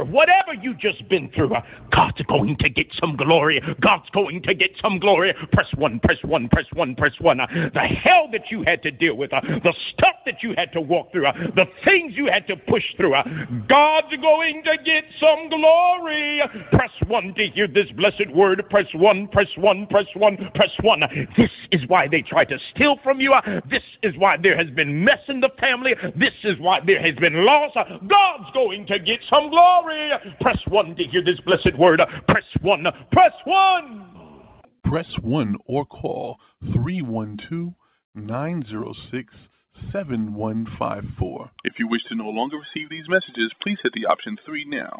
Whatever you just been through, God's going to get some glory. God's going to get some glory. Press one, press one, press one, press one. The hell that you had to deal with, the stuff that you had to walk through, the things you had to push through, God's going to get some glory. Press one to hear this blessed word. Press one, press one, press one, press one. This is why they try to steal from you. This is why there has been mess in the family. This is why there has been loss. God's going to get some glory. Press one to hear this blessed word. Press one. Press one. Press 1 or call 312-906-7154. If you wish to no longer receive these messages, please hit the option 3 now.